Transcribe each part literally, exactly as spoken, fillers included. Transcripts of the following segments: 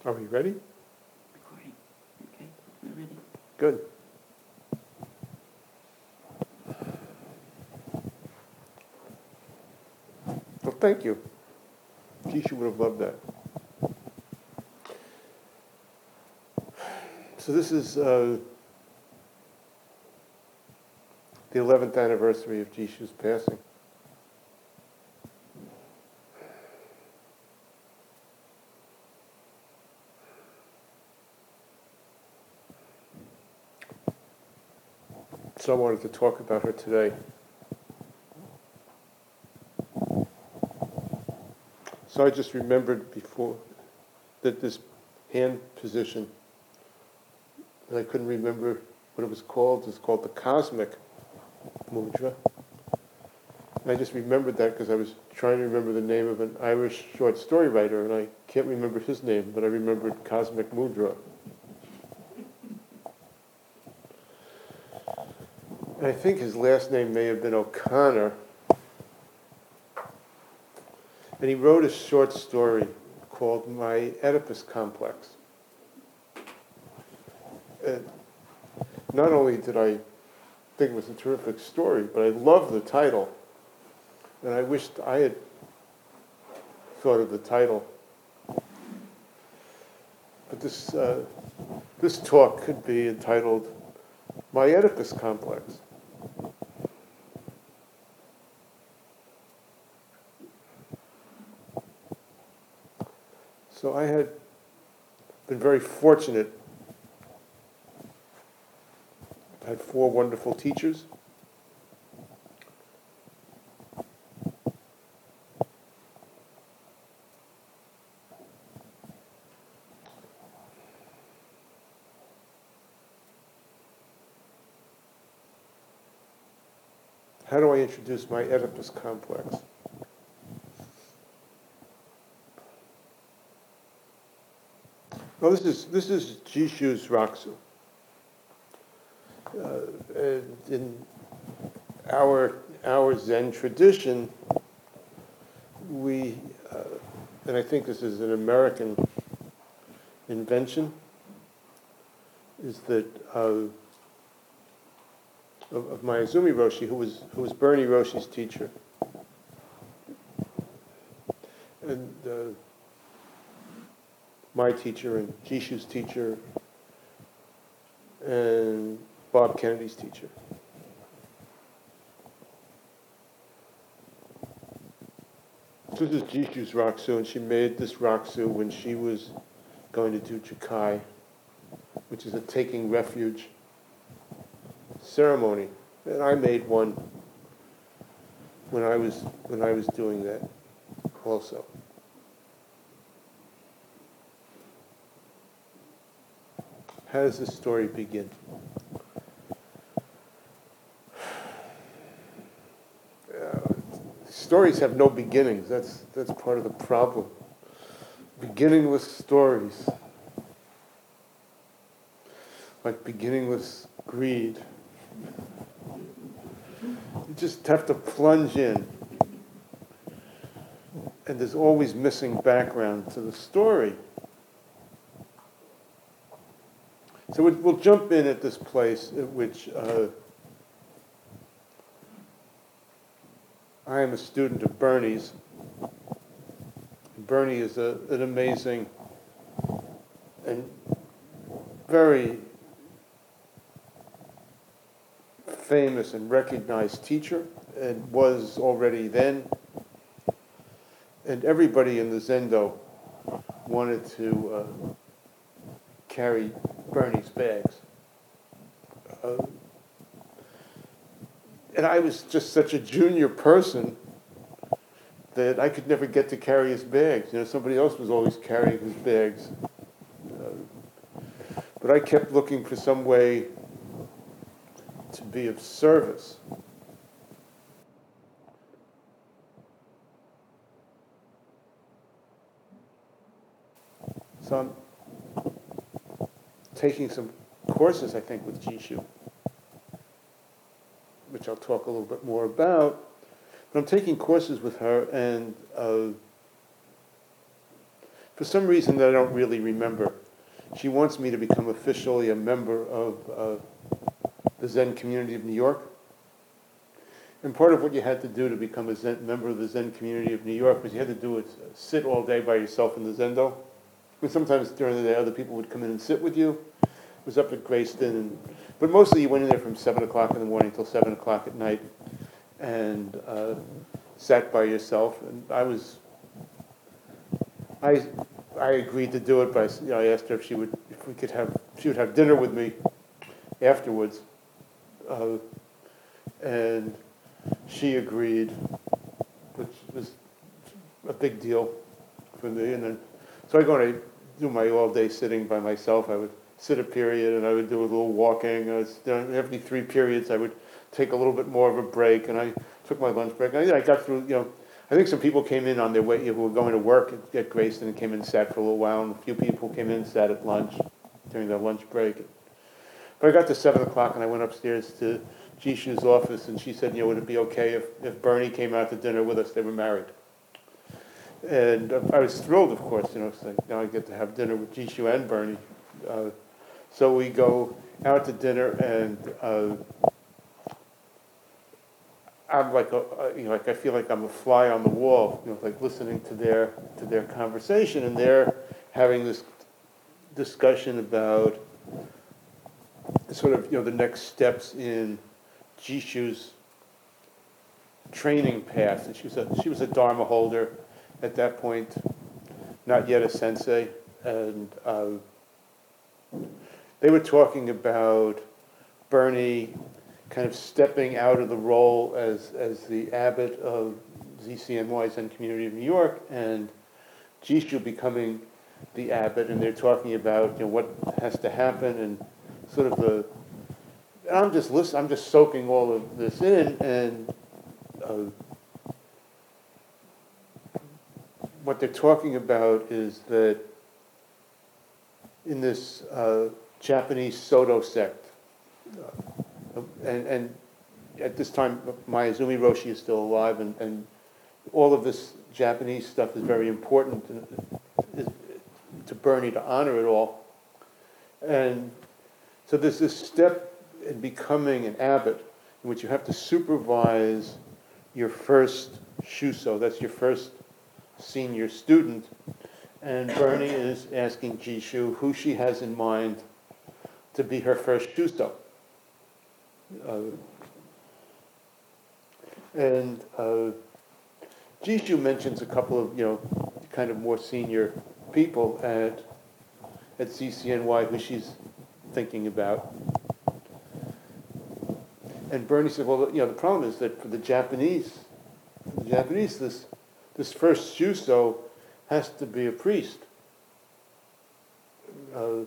Are we ready? Recording. Okay, we're ready. Good. Well, thank you. Jishu would have loved that. So this is uh, the eleventh anniversary of Jishu's passing. So I wanted to talk about her today. So I just remembered before that this hand position, and I couldn't remember what it was called. It's called the Cosmic Mudra. And I just remembered that because I was trying to remember the name of an Irish short story writer, and I can't remember his name, but I remembered Cosmic Mudra. And I think his last name may have been O'Connor. And he wrote a short story called My Oedipus Complex. And not only did I think it was a terrific story, but I love the title. And I wished I had thought of the title. But this, uh, this talk could be entitled My Oedipus Complex. So I had been very fortunate. I had four wonderful teachers. How do I introduce my Oedipus complex? Well, this is this is Jishu's Raksu. Uh, and in our our Zen tradition, we uh, and I think this is an American invention, is that uh, of, of Mayazumi Roshi, who was who was Bernie Roshi's teacher, and uh, my teacher and Jishu's teacher and Bob Kennedy's teacher. So this is Jishu's Raksu, and she made this Raksu when she was going to do Jukai, which is a taking refuge ceremony. And I made one when I was when I was doing that also. How does this story begin? Uh, stories have no beginnings. That's that's part of the problem. Beginningless stories, like beginningless greed. You just have to plunge in, and there's always missing background to the story. So we'll jump in at this place at which uh, I am a student of Bernie's. Bernie is a, an amazing and very famous and recognized teacher, and was already then. And everybody in the Zendo wanted to uh, carry Bernie's bags. Uh, and I was just such a junior person that I could never get to carry his bags. You know, somebody else was always carrying his bags. Uh, but I kept looking for some way to be of service. So I'm taking some courses, I think, with Jishu, which I'll talk a little bit more about. But I'm taking courses with her, and uh, for some reason that I don't really remember, she wants me to become officially a member of uh, the Zen community of New York. And part of what you had to do to become a Zen, member of the Zen community of New York was you had to do it, sit all day by yourself in the Zendo. And sometimes during the day other people would come in and sit with you. It was up at Grayston, and, but mostly you went in there from seven o'clock in the morning till seven o'clock at night and uh, sat by yourself. And I was, I, I agreed to do it, but I, you know, I asked her if she would, if we could have, she would have dinner with me afterwards. Uh, and she agreed, which was a big deal for me. And then, so I go and I do my all-day sitting by myself. I would sit a period, and I would do a little walking. I was, you know, every three periods, I would take a little bit more of a break, and I took my lunch break. I, I got through, you know, I think some people came in on their way, who were going to work at, at Grayston and came in and sat for a little while, and a few people came in and sat at lunch during their lunch break. But I got to seven o'clock, and I went upstairs to Jishu's office, and she said, you know, would it be okay if, if Bernie came out to dinner with us? They were married. And uh, I was thrilled, of course, you know, it's like, now I get to have dinner with Jishu and Bernie. Uh, so we go out to dinner, and uh, I'm like, a, you know, like I feel like I'm a fly on the wall, you know, like listening to their to their conversation, and they're having this discussion about sort of, you know, the next steps in Jishu's training path. And she was a she was a Dharma holder at that point, not yet a sensei, and uh, they were talking about Bernie kind of stepping out of the role as as the abbot of Z C N Y, Zen Community of New York, and Jishu becoming the abbot, and they're talking about, you know, what has to happen and sort of the. And I'm just listening. I'm just soaking all of this in, and uh, what they're talking about is that in this uh, Japanese Soto sect, uh, and, and at this time Mayazumi Roshi is still alive, and, and all of this Japanese stuff is very important to, to Bernie to honor it all. And so there's this step in becoming an abbot in which you have to supervise your first shuso, that's your first senior student. And Bernie is asking Jishu who she has in mind to be her first shuso. Uh, and uh, Jishu mentions a couple of, you know, kind of more senior people at at Z C N Y who she's thinking about. And Bernie said, well, you know, the problem is that for the Japanese, the Japanese, this this first shuso has to be a priest. Uh,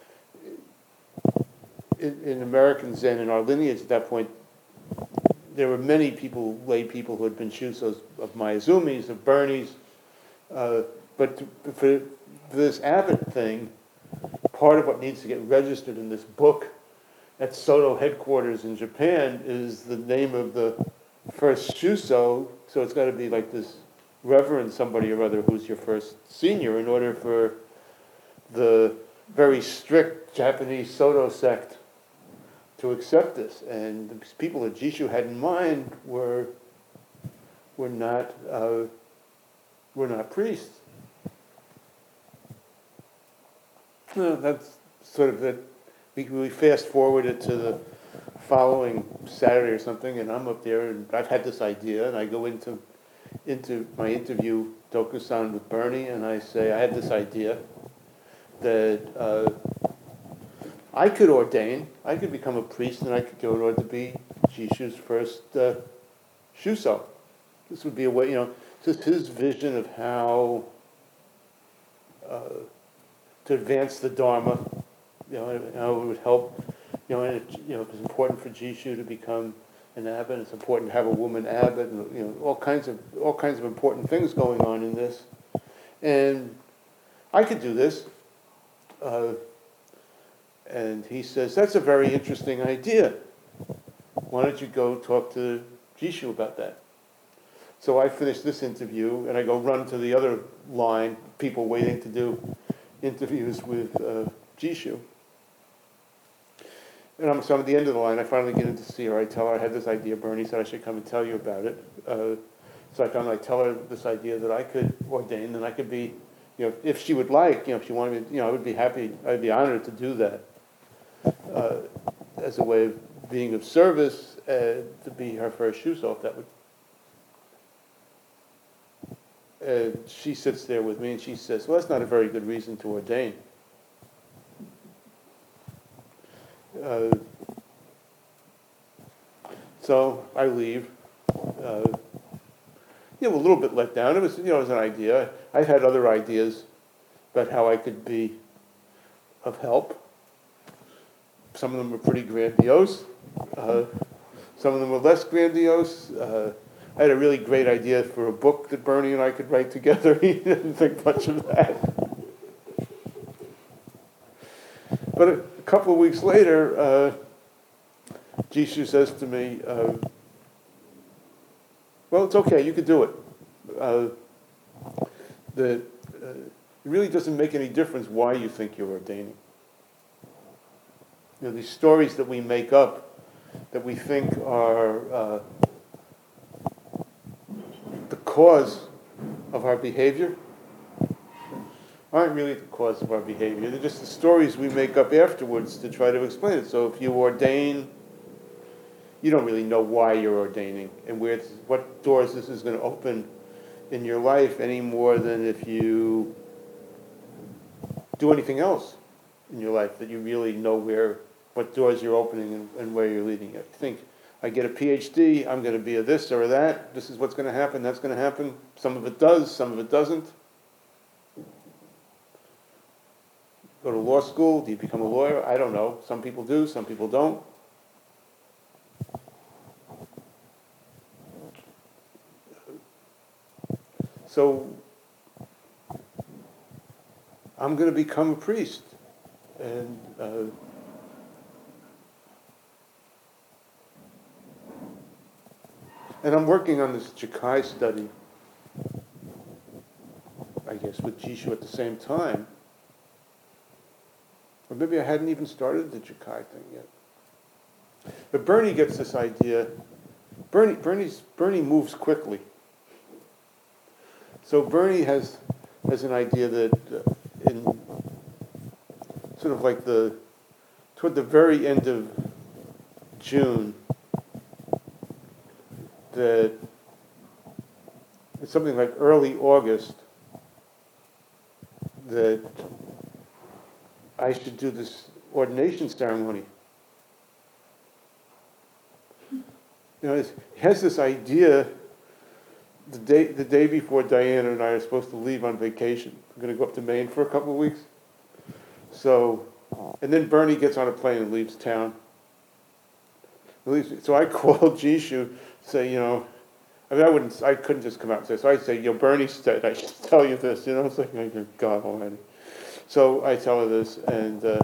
in, in American Zen, in our lineage at that point, there were many people, lay people, who had been shusos of Mayazumi's, of Bernie's, uh, but to, for, for this abbot thing, part of what needs to get registered in this book at Soto headquarters in Japan is the name of the first shuso, so it's got to be like this reverend somebody or other who's your first senior in order for the very strict Japanese Soto sect to accept this. And the people that Jishu had in mind were were not uh, were not priests. No, that's sort of it. We, we fast forwarded to the following Saturday or something, and I'm up there, and I've had this idea, and I go into into my interview, Dokusan, with Bernie, and I say, I had this idea that uh, I could ordain, I could become a priest, and I could go in order to be Jishu's first uh, shuso. This would be a way, you know, just his vision of how uh, to advance the Dharma, you know, and how it would help, you know, and it, you know, it's important for Jishu to become an abbot. It's important to have a woman abbot, and, you know, all kinds of all kinds of important things going on in this. And I could do this. Uh, and he says, that's a very interesting idea. Why don't you go talk to Jishu about that? So I finish this interview, and I go run to the other line, people waiting to do interviews with uh, Jishu. And I'm, so I'm at the end of the line, I finally get in to see her. I tell her I had this idea, Bernie said I should come and tell you about it. Uh, so I come and I tell her this idea that I could ordain, and I could be, you know, if she would like, you know, if she wanted me, you know, I would be happy, I'd be honored to do that uh, as a way of being of service, uh, to be her first shoe so if that would. And she sits there with me and she says, well, that's not a very good reason to ordain. Uh, so I leave. Uh, you know, a little bit let down. It was, you know, it was an idea. I've had other ideas about how I could be of help. Some of them were pretty grandiose. Uh, some of them were less grandiose. Uh, I had a really great idea for a book that Bernie and I could write together. He didn't think much of that. But a, a couple of weeks later, uh, Jishu says to me, uh, well, it's okay, you could do it. Uh, the, uh, it really doesn't make any difference why you think you're ordaining. You know, these stories that we make up, that we think are uh, the cause of our behavior, aren't really the cause of our behavior. They're just the stories we make up afterwards to try to explain it. So if you ordain, you don't really know why you're ordaining and where it's, what doors this is going to open in your life any more than if you do anything else in your life that you really know where, what doors you're opening and, and where you're leading it. Think, I get a P H D, I'm going to be a this or a that, this is what's going to happen, that's going to happen. Some of it does, some of it doesn't. Go to law school, do you become a lawyer? I don't know. Some people do, some people don't. So, I'm going to become a priest. And uh, and I'm working on this Chikai study, I guess, with Jishu at the same time. Or maybe I hadn't even started the Chikai thing yet. But Bernie gets this idea. Bernie, Bernie's, Bernie moves quickly. So Bernie has has an idea that uh, in sort of like the toward the very end of June, that it's something like early August, that I should do this ordination ceremony. You know, it's, he has this idea the day the day before Diana and I are supposed to leave on vacation. We're going to go up to Maine for a couple of weeks. So, and then Bernie gets on a plane and leaves town. So I called Jishu, say, you know, I mean, I wouldn't, I couldn't just come out and say, so I say, you know, Bernie said I should tell you this, you know, it's like, oh, God almighty. So I tell her this, and uh,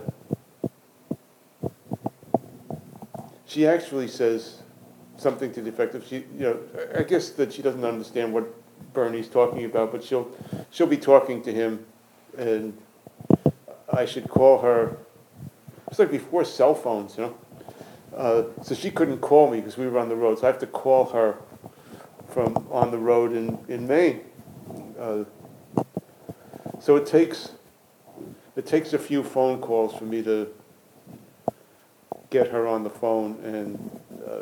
she actually says something to the effect of, she, you know, I guess that she doesn't understand what Bernie's talking about, but she'll she'll be talking to him, and I should call her. It's like before cell phones, you know. Uh, so she couldn't call me because we were on the road, so I have to call her from on the road in in Maine. Uh, so it takes it takes a few phone calls for me to get her on the phone and. Uh,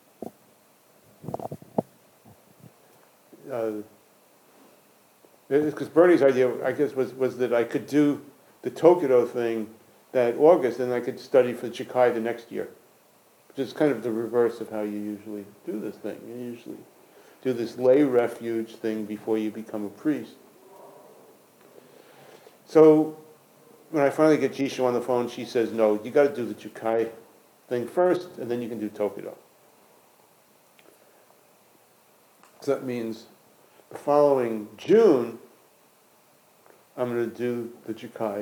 Because uh, Bernie's idea, I guess, was, was that I could do the Tokido thing that August, and I could study for Chikai the next year, which is kind of the reverse of how you usually do this thing. You usually do this lay refuge thing before you become a priest. So when I finally get Jishu on the phone, she says, no, you got to do the Chikai thing first, and then you can do Tokido. So that means the following June, I'm going to do the Chikai.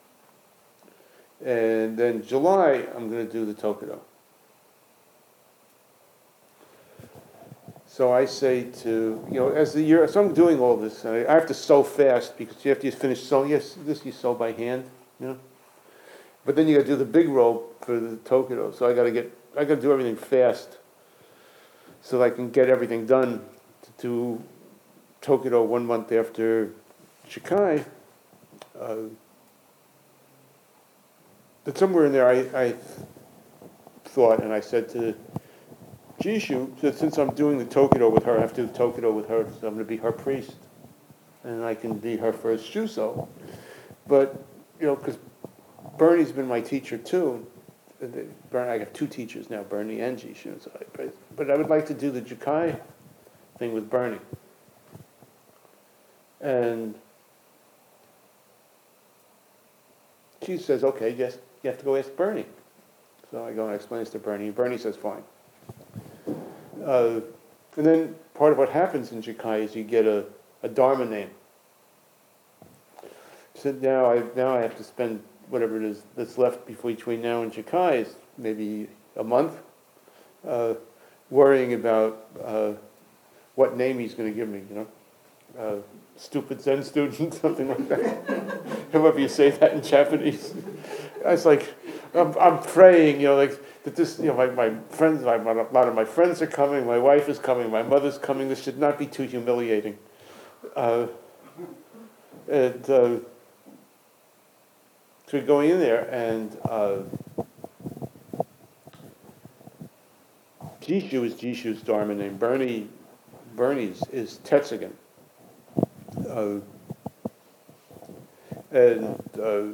And then July, I'm going to do the Tokido. So I say to, you know, as the year, so I'm doing all this, and I, I have to sew fast because you have to finish sewing. Yes, this you sew by hand, you know. But then you got to do the big roll for the Tokido. So I got to get, I got to do everything fast, so that I can get everything done to do Tokido one month after Shikai. Uh, but somewhere in there, I, I thought, and I said to Jishu, that since I'm doing the Tokido with her, I have to do the Tokido with her, so I'm going to be her priest, and I can be her first Shuso. But, you know, because Bernie's been my teacher too. Bernie, I have two teachers now, Bernie and Jishu. So I, but I would like to do the Jukai thing with Bernie. And she says, okay, yes, you have to go ask Bernie. So I go and explain this to Bernie, and Bernie says, fine. Uh, and then part of what happens in Jukai is you get a, a Dharma name. So now I now I have to spend whatever it is that's left between now and Jukai is maybe a month, uh, worrying about uh, what name he's going to give me, you know. Uh, stupid Zen student, something like that. However you say that in Japanese. I was like, I'm, I'm praying, you know, like that this, you know, my, my friends, my, a lot of my friends are coming, my wife is coming, my mother's coming, this should not be too humiliating. Uh, and uh, so we're going in there, and uh, Jishu is Jishu's Dharma name. Bernie, Bernie's is Tetsugen. Uh, and uh,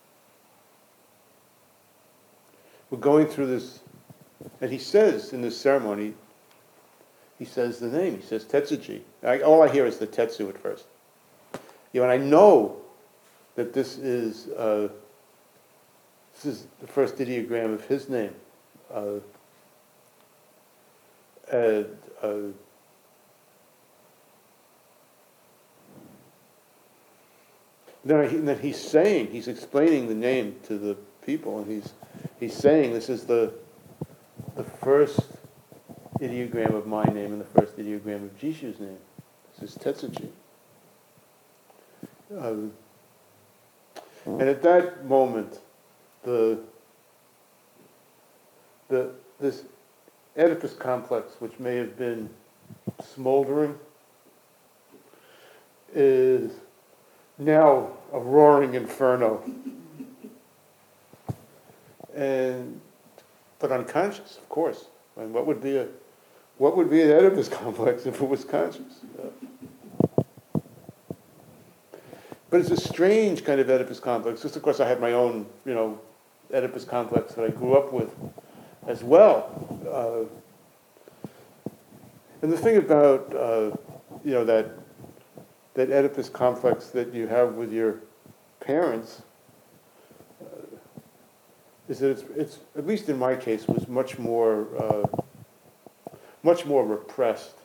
we're going through this, and he says in this ceremony, he says the name, he says Tetsuji. I, all I hear is the Tetsu at first. You know, and I know that this is uh, this is the first ideogram of his name. Uh, and, uh, then, I, and then he's saying, he's explaining the name to the people, and he's he's saying this is the the first ideogram of my name and the first ideogram of Jishu's name. This is Tetsuji. Um, and at that moment, the the this Oedipus complex, which may have been smoldering, is now a roaring inferno. And but unconscious, of course. I mean, what would be a what would be an Oedipus complex if it was conscious? Uh, but it's a strange kind of Oedipus complex. Just of course I had my own, you know, Oedipus complex that I grew up with as well. Uh, and the thing about uh, you know that that Oedipus complex that you have with your parents uh, is that it's, it's, at least in my case, was much more, uh, much more repressed.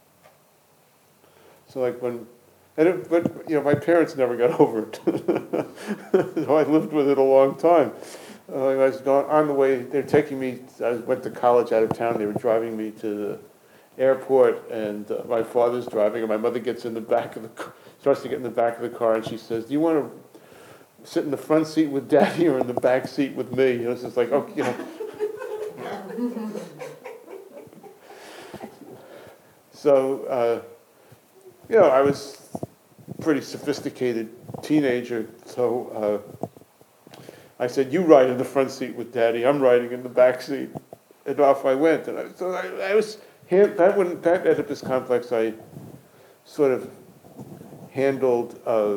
So like when, and it, but you know, my parents never got over it. So I lived with it a long time. Uh, I was going on the way, they were taking me, I went to college out of town, they were driving me to the airport, and uh, my father's driving, and my mother gets in the back of the car, starts to get in the back of the car, and she says, do you want to sit in the front seat with Daddy or in the back seat with me? You know, it's just like, oh, you know. So, uh, you know, I was a pretty sophisticated teenager, so uh, I said, you ride in the front seat with Daddy, I'm riding in the back seat. And off I went. And I, so I, I was, that one, that Oedipus complex I sort of handled, uh,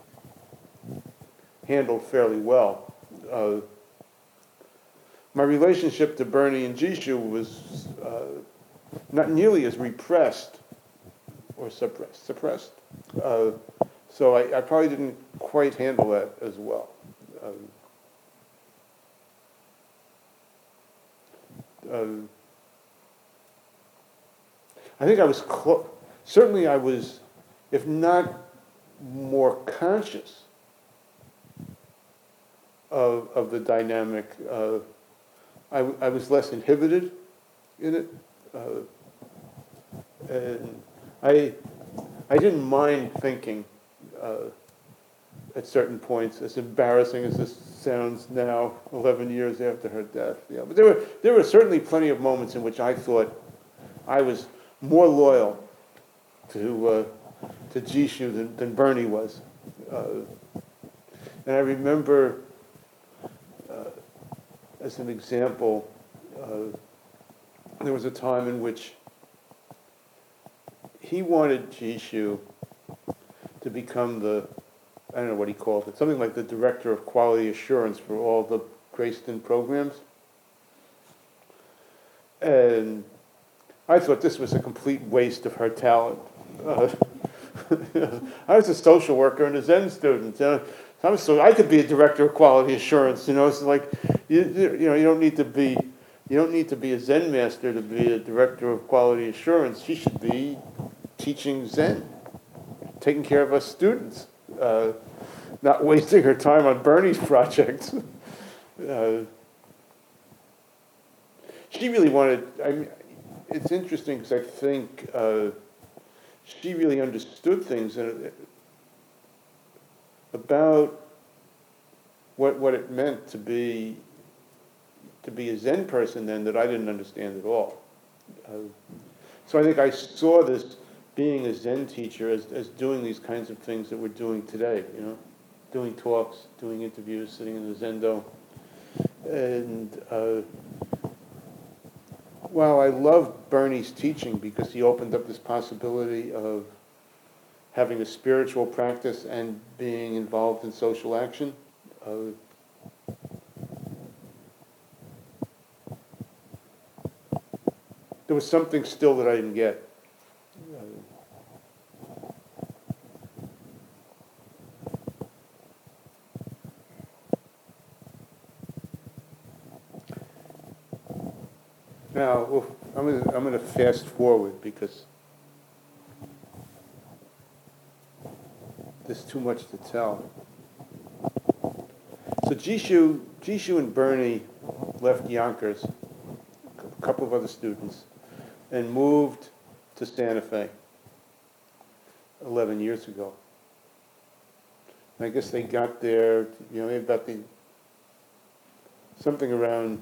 handled fairly well. Uh, my relationship to Bernie and Jishu was uh, not nearly as repressed or suppressed. suppressed. Uh, so I, I probably didn't quite handle that as well. Um, uh, I think I was, clo- certainly I was, if not more conscious of, of the dynamic, uh, I, I was less inhibited in it. Uh, And I, I didn't mind thinking uh, at certain points, as embarrassing as this sounds now, eleven years after her death. Yeah, but there were there were certainly plenty of moments in which I thought I was more loyal to uh, to Jishu than, than Bernie was. Uh, and I remember, uh, as an example, uh, there was a time in which he wanted Jishu to become the, I don't know what he called it, something like the director of quality assurance for all the Grayston programs. And I thought this was a complete waste of her talent. Uh, I was a social worker and a Zen student. You know, I was so I could be a director of quality assurance. You know, it's like you you know you don't need to be you don't need to be a Zen master to be a director of quality assurance. She should be teaching Zen, taking care of us students, uh, not wasting her time on Bernie's projects. uh, she really wanted. I mean, it's interesting because I think uh, she really understood things and about what what it meant to be to be a Zen person then that I didn't understand at all. Uh, so I think I saw this being a Zen teacher as, as doing these kinds of things that we're doing today, you know, doing talks, doing interviews, sitting in the Zendo. And uh, while I love Bernie's teaching because he opened up this possibility of having a spiritual practice and being involved in social action, uh, there was something still that I didn't get. Uh, now, well, I'm going I'm to fast forward because there's too much to tell. So Jishu, Jishu and Bernie left Yonkers, a couple of other students, and moved to Santa Fe eleven years ago. And I guess they got there, you know, about the, something around,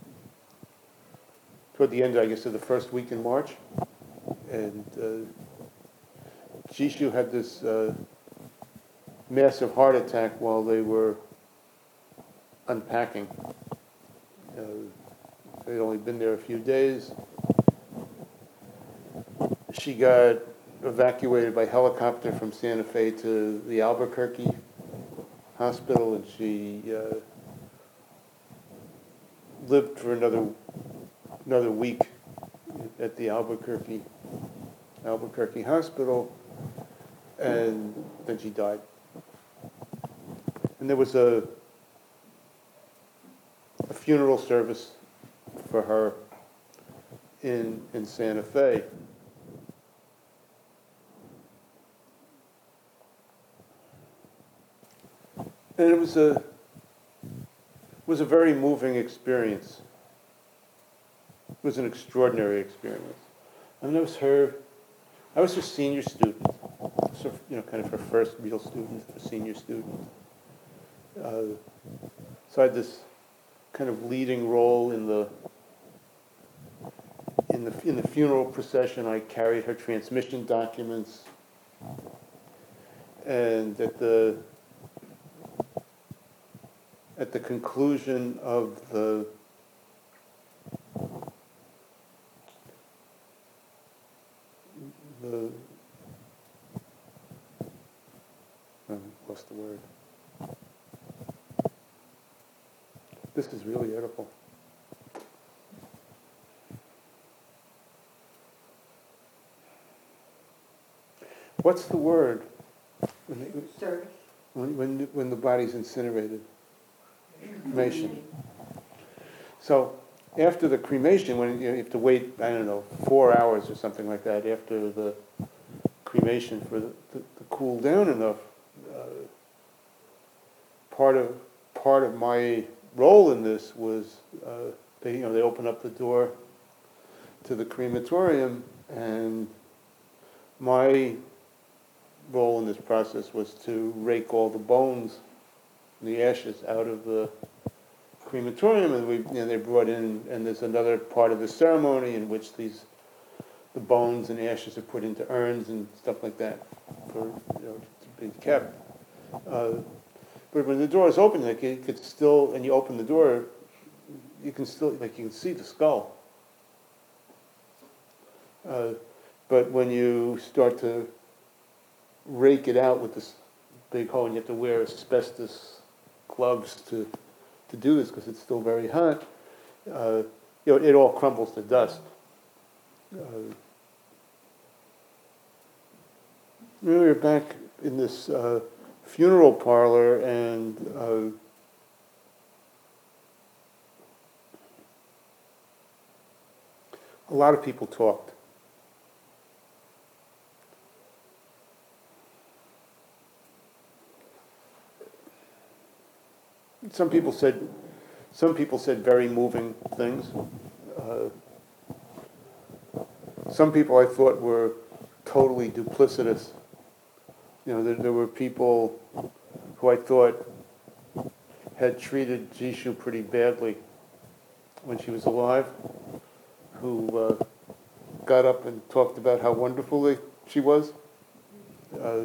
toward the end, I guess, of the first week in March. And uh, Jishu had this uh, massive heart attack while they were unpacking. Uh, they'd only been there a few days. She got evacuated by helicopter from Santa Fe to the Albuquerque hospital, and she uh, lived for another another week at the Albuquerque Albuquerque hospital, and then she died. And there was a a funeral service for her in in Santa Fe. And it was a was a very moving experience. It was an extraordinary experience. I mean, I was her, I was her senior student, so, you know, kind of her first real student, her senior student. Uh, so I had this kind of leading role in the in the in the funeral procession. I carried her transmission documents, and at the at the conclusion of the the I lost the word. This is really edible. What's the word when they, Service. when, when when the body's incinerated? Cremation. So after the cremation, when you, know, you have to wait, I don't know, four hours or something like that after the cremation for the, the, to cool down enough, uh, part of part of my role in this was uh, they you know they open up the door to the crematorium, and my role in this process was to rake all the bones, the ashes out of the crematorium, and we, you know, they brought in, and there's another part of the ceremony in which these, the bones and ashes are put into urns and stuff like that for, you know, to be kept. Uh, but when the door is open, like, you could still, and you open the door, you can still, like, you can see the skull. Uh, but when you start to rake it out with this big hole, and you have to wear asbestos gloves to to do this because it's still very hot, uh, you know, it all crumbles to dust. Uh, we were back in this uh, funeral parlor, and uh, a lot of people talked. Some people said, some people said very moving things. Uh, some people I thought were totally duplicitous. You know, there, there were people who I thought had treated Jishu pretty badly when she was alive, who uh, got up and talked about how wonderful they, she was. Uh,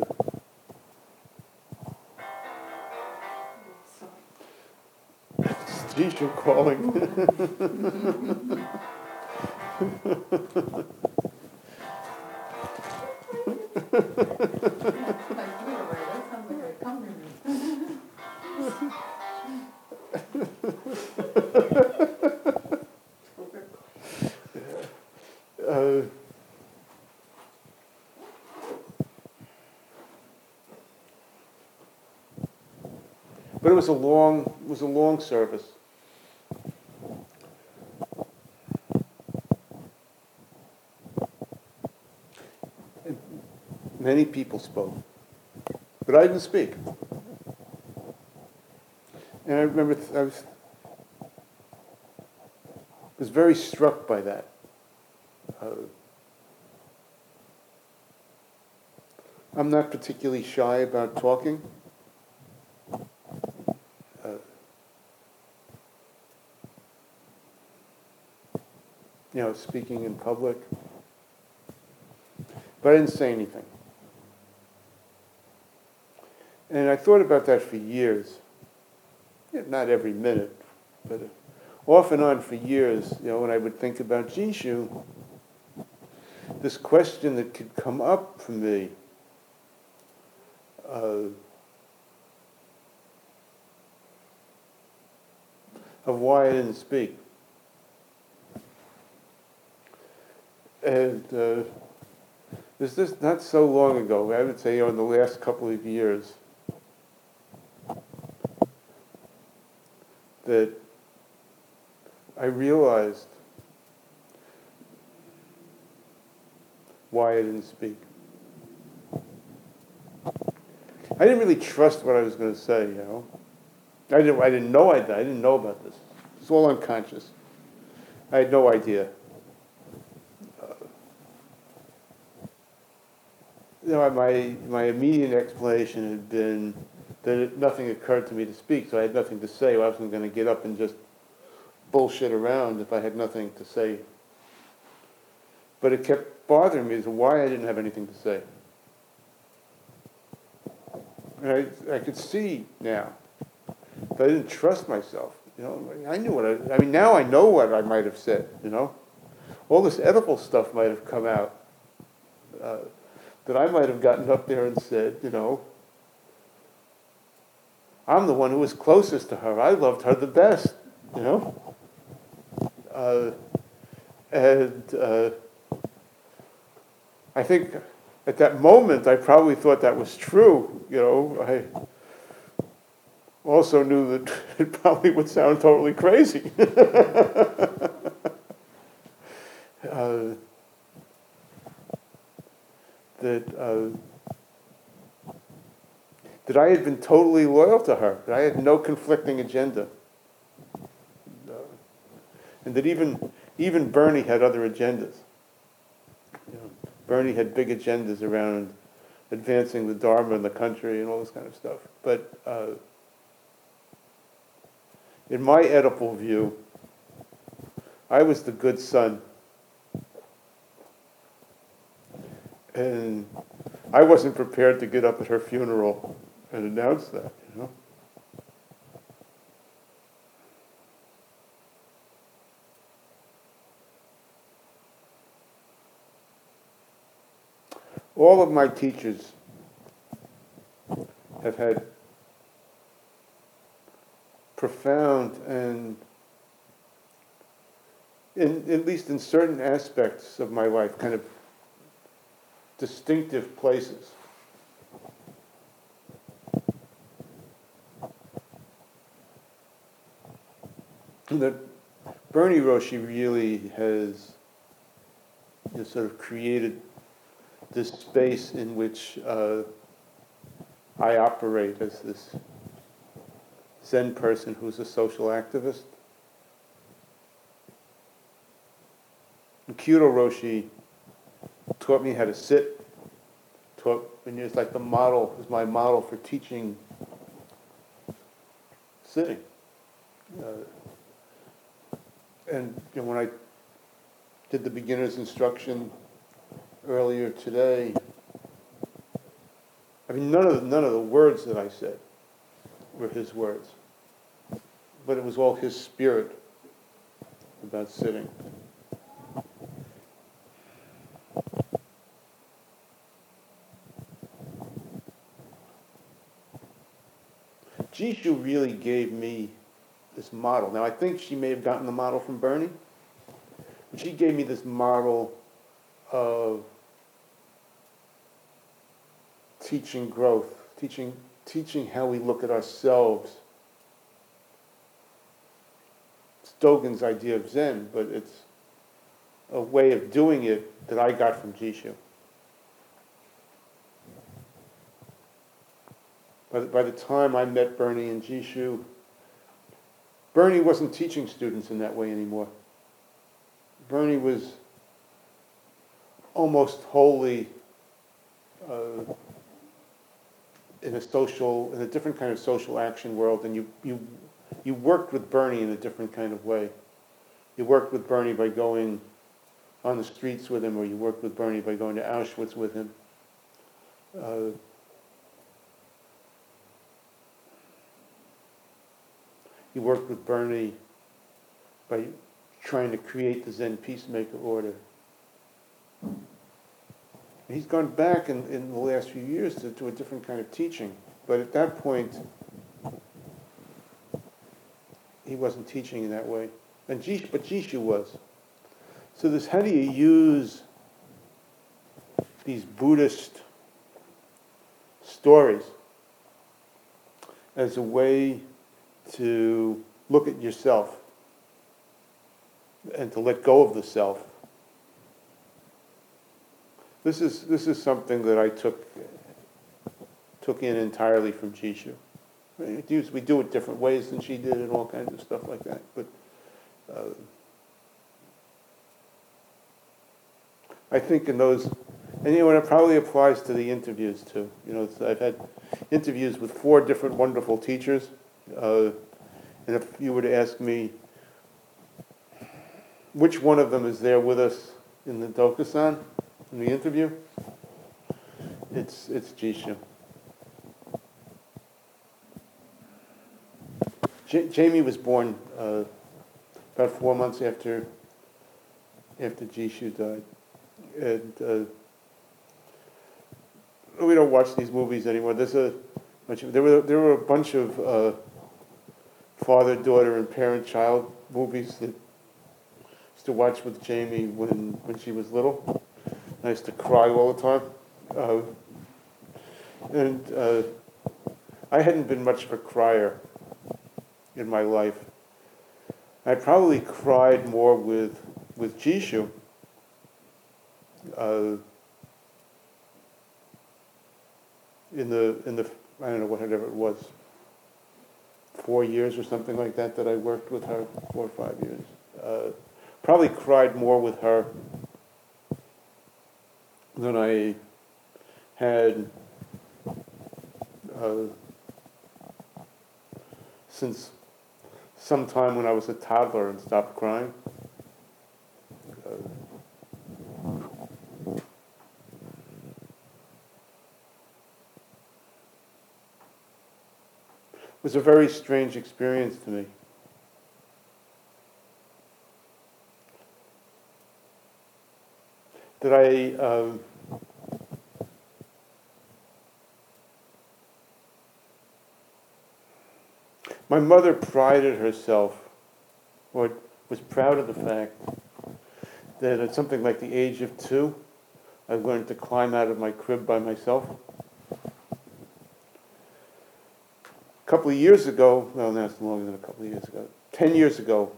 Jishu calling. uh, but it was a long, it was a long service. Many people spoke, but I didn't speak. And I remember th- I was was very struck by that. Uh, I'm not particularly shy about talking. Uh, you know, speaking in public. But I didn't say anything. And I thought about that for years. Yeah, not every minute, but off and on for years, you know, when I would think about Jishu, this question that could come up for me, uh, of why I didn't speak. And uh, this is not so long ago, I would say, you know, in the last couple of years, that I realized why I didn't speak. I didn't really trust what I was going to say, you know. I didn't, I didn't know I, I didn't know about this. It's all unconscious. I had no idea. Uh, you know, my, my immediate explanation had been that it, nothing occurred to me to speak, so I had nothing to say. I wasn't going to get up and just bullshit around if I had nothing to say. But it kept bothering me as to why I didn't have anything to say. And I, I could see now, but I didn't trust myself. You know, I knew what I, I mean, now I know what I might have said, you know. All this edible stuff might have come out, uh, that I might have gotten up there and said, you know, I'm the one who was closest to her. I loved her the best, you know. Uh, and uh, I think at that moment I probably thought that was true, you know. I also knew that it probably would sound totally crazy. uh, that uh, that I had been totally loyal to her, that I had no conflicting agenda. Uh, and that even even Bernie had other agendas. You know, Bernie had big agendas around advancing the Dharma in the country and all this kind of stuff. But uh, in my Oedipal view, I was the good son. And I wasn't prepared to get up at her funeral and announce that, you know. All of my teachers have had profound and, in, at least in certain aspects of my life, kind of distinctive places. And that Bernie Roshi really has, you know, sort of created this space in which uh, I operate as this Zen person who's a social activist. And Kyudo Roshi taught me how to sit, taught, and it's like the model, was my model for teaching sitting. Uh, and you know, when I did the beginner's instruction earlier today, I mean, none of the, none of the words that I said were his words, but it was all his spirit about sitting. Jishu really gave me this model. Now, I think she may have gotten the model from Bernie, but she gave me this model of teaching growth, teaching, teaching how we look at ourselves. It's Dogen's idea of Zen, but it's a way of doing it that I got from Jishu. By the, by the time I met Bernie and Jishu, Bernie wasn't teaching students in that way anymore. Bernie was almost wholly uh, in a social, in a different kind of social action world, and you, you, you worked with Bernie in a different kind of way. You worked with Bernie by going on the streets with him, or you worked with Bernie by going to Auschwitz with him. Uh, you worked with Bernie by trying to create the Zen peacemaker order. He's gone back in, in the last few years to, to a different kind of teaching. But at that point, he wasn't teaching in that way. And Jishu, but Jishu was. So this, how do you use these Buddhist stories as a way to look at yourself and to let go of the self? This is this is something that I took took in entirely from Jishu. We do it different ways than she did, and all kinds of stuff like that. But uh, I think in those, and you know, it probably applies to the interviews too. You know, it's, I've had interviews with four different wonderful teachers, uh, and if you were to ask me which one of them is there with us in the Dokusan, in the interview, it's it's Jishu. J- Jamie was born uh, about four months after after Jishu died, and uh, we don't watch these movies anymore. There's a bunch of, there were there were a bunch of uh, father, daughter, and parent-child movies that I used to watch with Jamie when when she was little. I used to cry all the time. Uh, and uh, I hadn't been much of a crier in my life. I probably cried more with with Jishu. Uh, in the in the I don't know whatever it was, four years or something like that that I worked with her, four or five years. Uh, probably cried more with her that I had uh, since sometime when I was a toddler and stopped crying. Uh, it was a very strange experience to me. That I um, my mother prided herself, or was proud of the fact that at something like the age of two, I learned to climb out of my crib by myself. A couple of years ago, well, that's longer than a couple of years ago, ten years ago,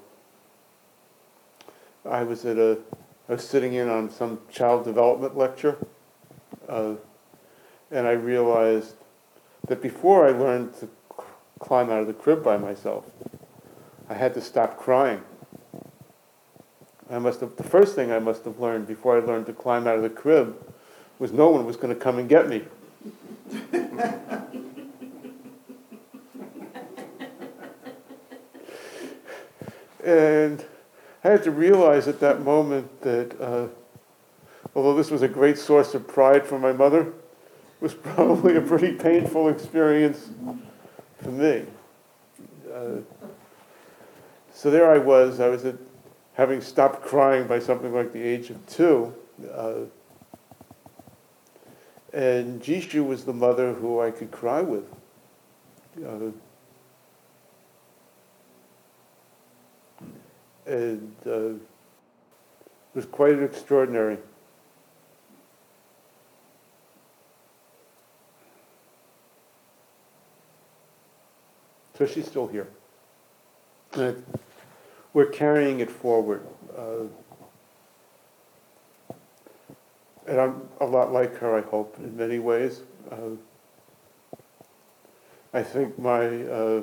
I was at a, I was sitting in on some child development lecture, uh, and I realized that before I learned to climb out of the crib by myself, I had to stop crying. I must have, the first thing I must have learned before I learned to climb out of the crib was no one was going to come and get me. And I had to realize at that moment that uh, although this was a great source of pride for my mother, it was probably a pretty painful experience for me. Uh, so there I was, I was at, having stopped crying by something like the age of two, uh, and Jishu was the mother who I could cry with. Uh, and uh, it was quite extraordinary. So she's still here. And we're carrying it forward. Uh, and I'm a lot like her, I hope, in many ways. Uh, I think my uh,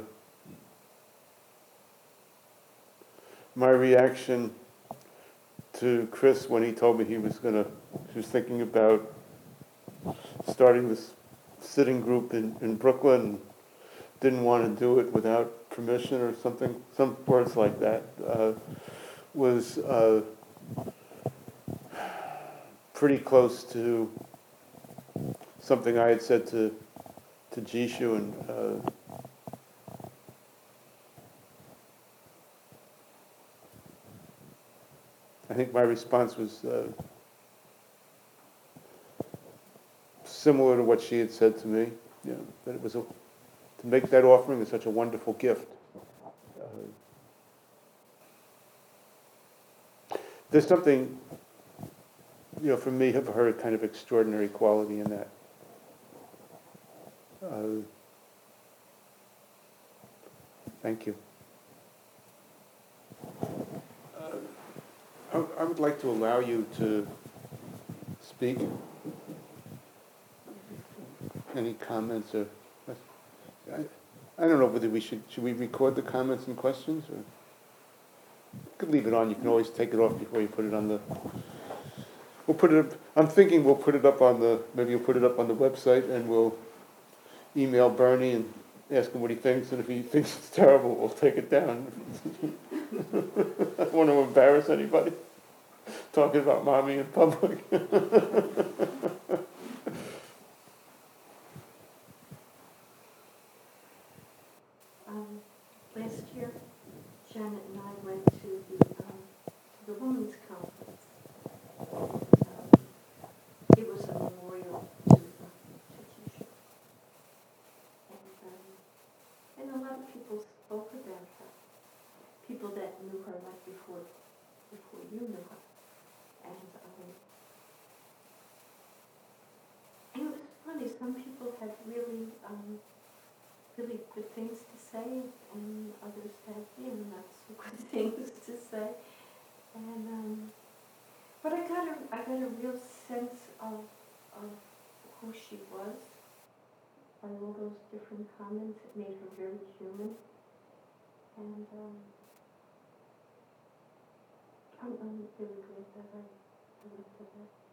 my reaction to Chris when he told me he was gonna, he was thinking about starting this sitting group in, in Brooklyn, didn't want to do it without permission or something, some words like that, uh, was uh, pretty close to something I had said to to Jishu, and uh, I think my response was uh, similar to what she had said to me, you know, that it was a, to make that offering is such a wonderful gift. Uh, there's something, you know, for me, of her kind of extraordinary quality in that. Uh, thank you. Uh, I, I would like to allow you to speak. Any comments or, I, I don't know whether we should, should we record the comments and questions, or? You could leave it on, you can always take it off before you put it on the, we'll put it up, I'm thinking we'll put it up on the, maybe you'll put it up on the website, and we'll email Bernie and ask him what he thinks, and if he thinks it's terrible, we'll take it down. I don't want to embarrass anybody talking about mommy in public. Um, last year, Janet and I went to the, um, to the Women's Conference. Um, it was a memorial to, uh, to Tisha. And, um, and a lot of people spoke about her. People that knew her like before, before you knew her. And, um, and it was funny, some people had really, um, really good things to say, and others had, you know, not so good things to say. And um, but I got a, I got a real sense of of who she was by all those different comments. It made her very human. And um, I'm, I'm really glad that I, I went to that.